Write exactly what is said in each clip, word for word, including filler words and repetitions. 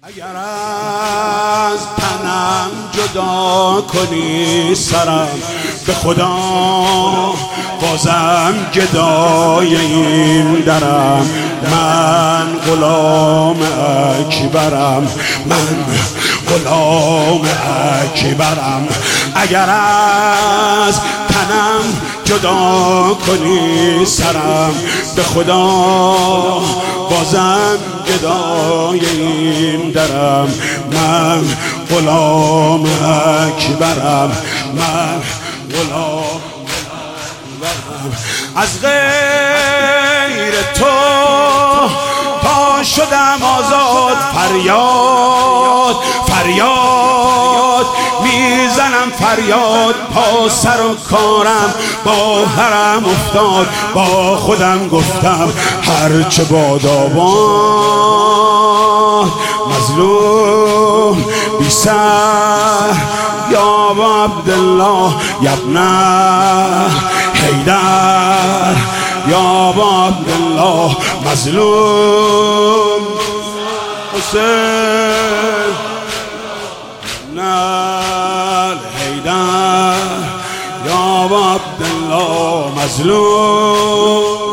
اگر از تنم جدا کنی سرم، به خدا بازم گدای این درم. من غلام اکبرم، من غلام اکبرم. اگر از تنم جدا کنی سرم، به خدا بازم گدای این درم. من غلام اکبرم، من غلام اکبرم. از غیر تو تا شدم آزاد، فریاد فریاد میزنم، فریاد پا سر و کارم با حرم افتاد. با خودم گفتم هرچه باداباد، مظلوم بی سر یا عبدالله یبن حیدر، یا عبدالله مظلوم حسین نال حیدر، یا عبدالله مظلوم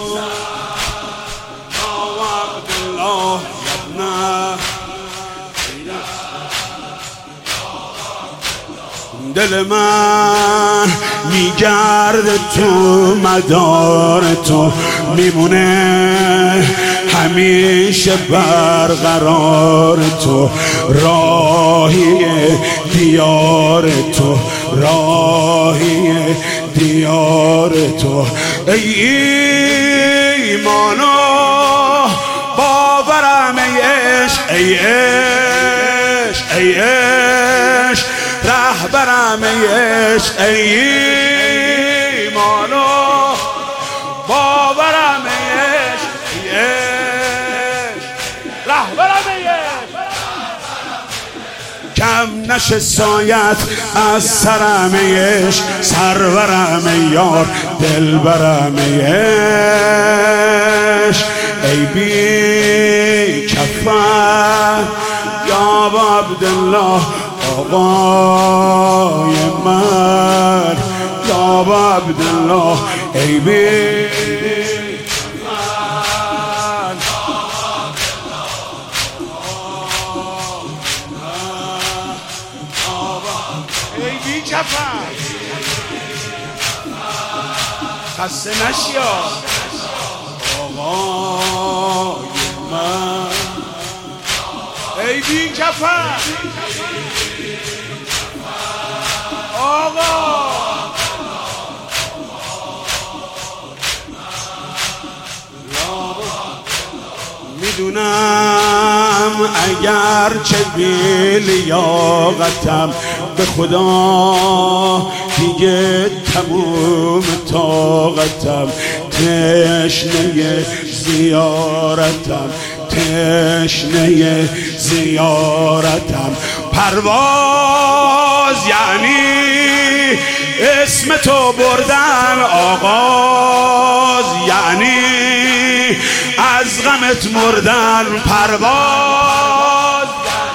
یا عبدالله یبن حیدر. دل من میگرده تو مدار تو، میمونه همیشه برقرار تو. راهی دیار تو، راهی دیار تو. ای ایمان و باورم، ای عشق ای عشق ای عشق رهبرم، ای عشق ای ایمان و باورم، ای عشق ای عشق رهبرم، ای عشق. کم نشه سایت از سرم، ای عشق سرورم، ای یار دلبرم، ای عشق. ای بی کفن یا عبدالله آقای من، یا عبدالله. ای بی کفن ای بی کفن خسته نشیا آقای من. ای بی کفن آقا، میدونم اگر چه بی لیاقتم، به خدا دیگه تموم طاقتم. تشنه زیارتم، تشنه زیارتم. پرواز یعنی اسم تو بردن، آغاز یعنی از غمت مردن. پرواز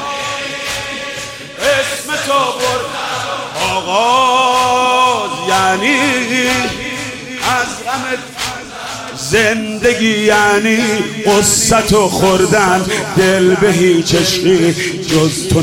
یعنی اسم تو بردن، آغاز یعنی از غمت. زندگی یعنی قصت و خوردن، دل به هیچ عشقی جز تو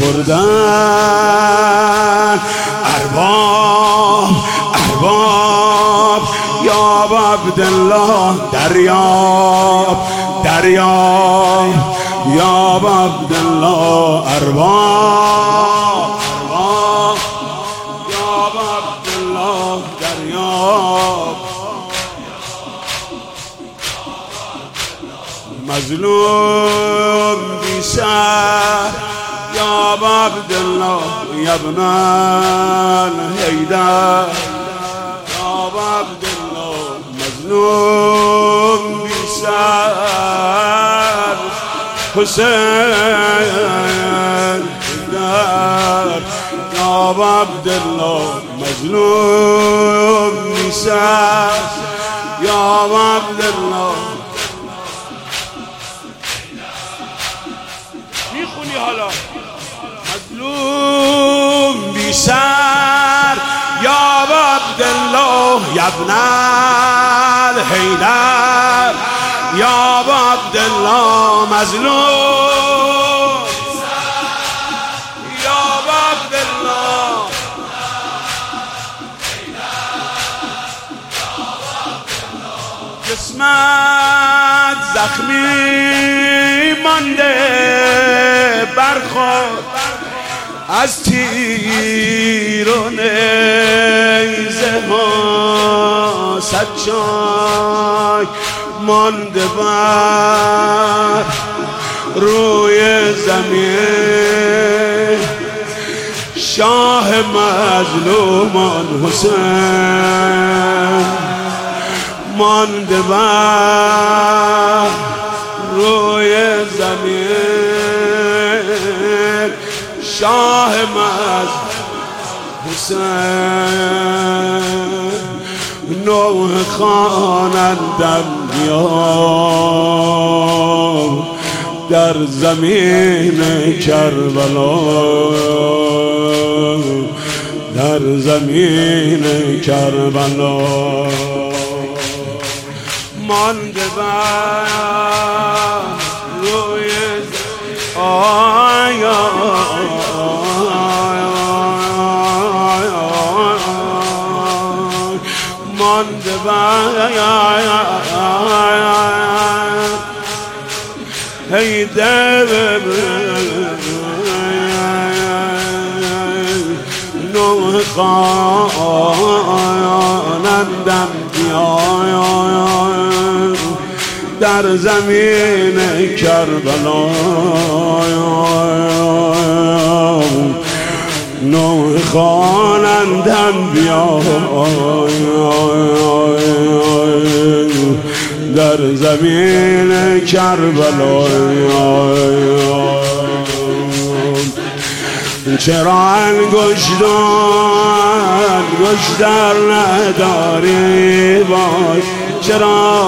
نسپردن. ارباب ارباب یا عبدالله دریاب دریاب، یا عبدالله ارباب ارباب یا عبدالله دریاب. مظلوم بی سر یا عبدالله یبن حیدر، یا عبدالله مظلوم بی سر حسین حیدر، یا عبدالله مظلوم بی سر، یا عبدالله میخونی حالا مظلوم بی سر یا عبدالله یا ابن الحیدر یا عبدالله مظلوم یا عبدالله جسمت زخمی مانده برخورد از تیر و نیزه ها سجای مانده بر روی زمین شاه مظلومان حسین مانده بر روی زمین شاه مظلومان حسین نوح خوانندم بیا در زمین کربلا در زمین کربلا مانده بر روی آیا مانده بر ای در نوح خوانندم در زمین کربلا نوح خوانندم بیا در زمین کربلا چرا انگشتان انگشتر نداری وای چرا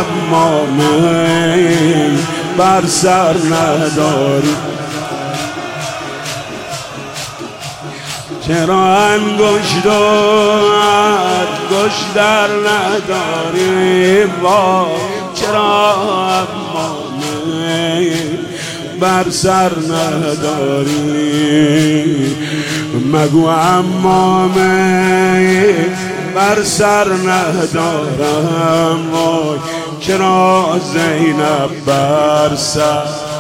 امامه بر سر نداری چرا انگشت و انگشتر نداری وای چرا امامه بر سر نداری مگو امامه بر سر ندارم وای چرا زینب بر سر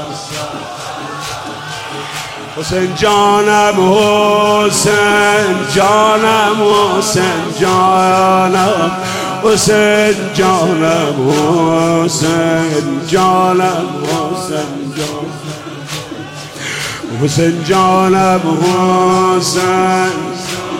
حسین جانم حسین جانم حسین جانم حسین جانم حسین جانم حسین جانم حسین جانم حسین